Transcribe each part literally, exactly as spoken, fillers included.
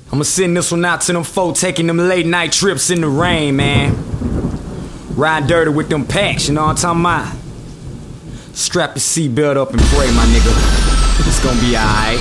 I'ma send this one out to them folk taking them late night trips in the rain, man. Ride dirty with them packs, you know what I'm talking about? Strap your seatbelt up and pray, my nigga. It's gonna be alright.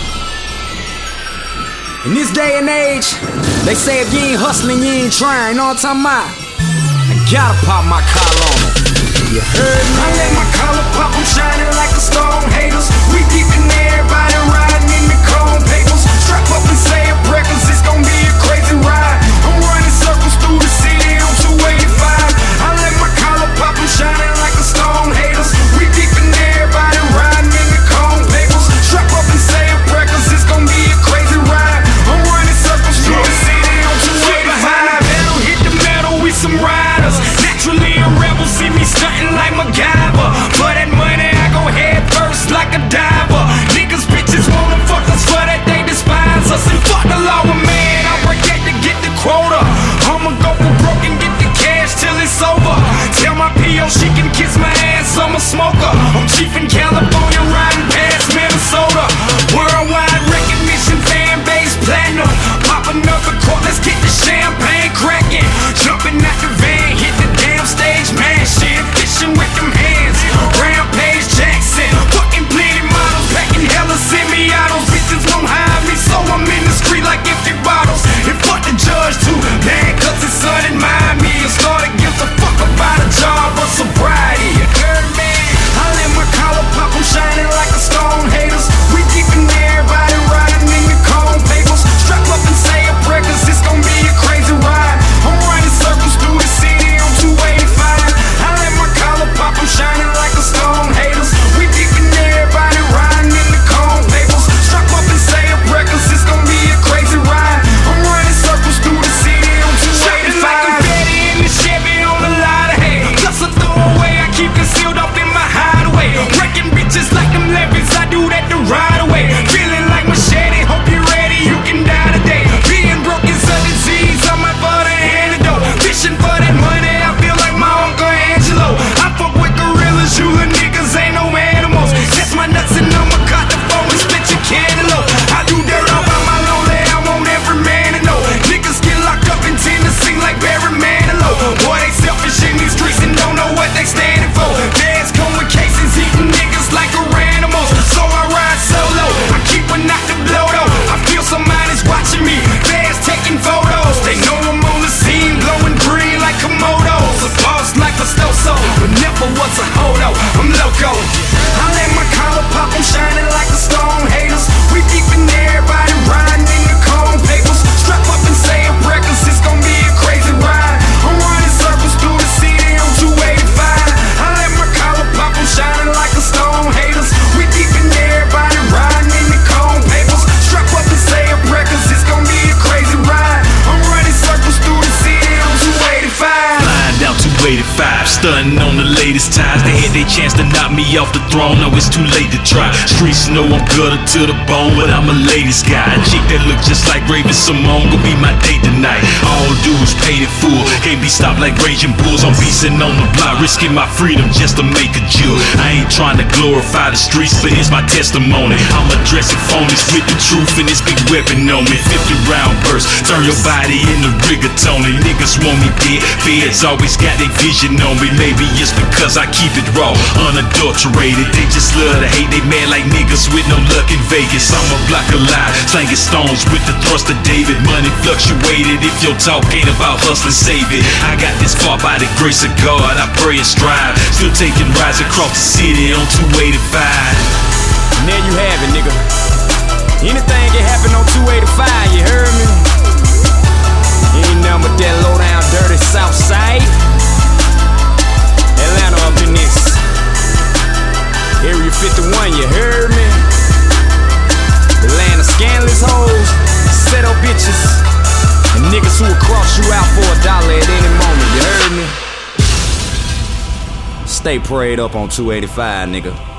In this day and age, they say if you ain't hustling, you ain't trying, you know what I'm talking about? I gotta pop my collar on them. You heard me? I let my collar pop, I'm shining like a stone. Haters, we deep in there, everybody riding in the chrome papers. Strap up and say a prayer, cause it's gonna be a crazy ride. I'm running circles through the city on two eighty-five. I let my collar pop, I'm shining like a stone. Haters, we deep in there, everybody riding in the chrome papers. Strap up and say a prayer, cause it's gonna be a crazy ride. I'm running circles through the city on two eighty-five. Metal hit the metal, we some riders. Naturally a rebel, see me stunting like MacGyver. For that money, I go head first like a diver. Niggas, bitches wanna fuck us, for that they despise us. And fuck the law, man, I work that to get the quota. I'ma go for broke and get the cash till it's over. Tell my P O she can kiss my ass, I'm a smoker. I'm chief in California, riding past Minnesota. Worldwide recognition, fan base platinum. Pop another quart, let's get the champagne cracking. Jumping out the van, hit the damn stage, man. Shit, fishing with them hands. Rampage Jackson, fucking plenty models, packing hella semi-autos. Bitches won't hide me, so I'm in the street like empty bottles. And fuck the judge too, man, cause his son admired me. And started gives a fuck about a job or sobriety. You heard me? I let my collar pop, I'm shining like a stone. Haters, we deep in there, everybody riding in the cone papers. Strap up and say a prayer, cause it's gonna be a crazy ride. I'm running circles through the city on two eighty-five. I let my collar pop, I'm shining like a stone. Haters, we deep in there, everybody riding in the cone papers. Strap up and say a prayer, cause it's gonna be a crazy ride. I'm running circles through the city on two eighty-five. Like a Betty in the Chevy on a lot of hay. Plus a throwaway, I keep concealed up in my hideaway. Wrecking bitches like them levies, I do that the right away. Feeling like machete, hope you're ready, you can die today. Being broke is a disease, I'm out for the antidote. Fishing for that money, I feel like my Uncle Angelo. I fuck with gorillas, you little niggas ain't no animals. Test my nuts and I'ma cut the phone and split your cantaloupe. I do dirt all by my lonely, I want every man to know. Niggas get locked up in Tennessee like Barry Manilow. Boy, they selfish in these streets and don't know what they standing for. Dads come with cases, eating niggas like animals. So I ride solo, I keep a knock to blow though. I feel somebody's watching me, fans taking photos. They know I'm on the scene, glowing green like Komodos. A boss like a Stoso, but never was a hodo. I'm loco. I let my collar pop, I'm shining like a stone. Haters, we deep in there, everybody riding in the cone papers. Strap up and say a prayer, cause it's gonna be a crazy ride. I'm running circles through the city on two eighty-five. I let my collar pop, I'm shining like a stone. Haters, we deep in there, everybody riding in the cone papers. Strap up and say a prayer, cause it's gonna be a crazy ride. I'm running circles through the city on two eighty-five. Flying down two eighty-five, stunting on the latest ties. They had their chance to knock me off the throne, now it's too late to try. Streets know I'm gutter to the bone, but I'm a ladies guy. A chick that look just like Raven Simone gon' be my date tonight. All I do is pay it full, can't be stopped like raging bulls. I'm beastin' on the block, risking my freedom just to make a jewel. I ain't trying to glorify the streets, but it's my testimony. I'm addressing phonies with the truth and this big weapon on me. Fifty round burst, turn your body into rigatoni. Niggas want me dead, feds always got their vision on me. Maybe it's because I keep it raw, unadulterated. They just love to hate, they mad like niggas with no luck in Vegas. I'm a block alive, slanging stones with the thrust of David. Money fluctuated, if your talk ain't about hustling, save it. I got this far by the grace of God, I pray and strive. Still taking rides across the city on two eighty-five. And there you have it, nigga. Anything can happen on two eighty-five, you heard me? Ain't nothing but that low down dirty south side. Atlanta up in this. Area fifty-one, you heard me? The land of scandalous hoes, set-up bitches, and niggas who will cross you out for a dollar at any moment, you heard me? Stay prayed up on two eighty-five, nigga.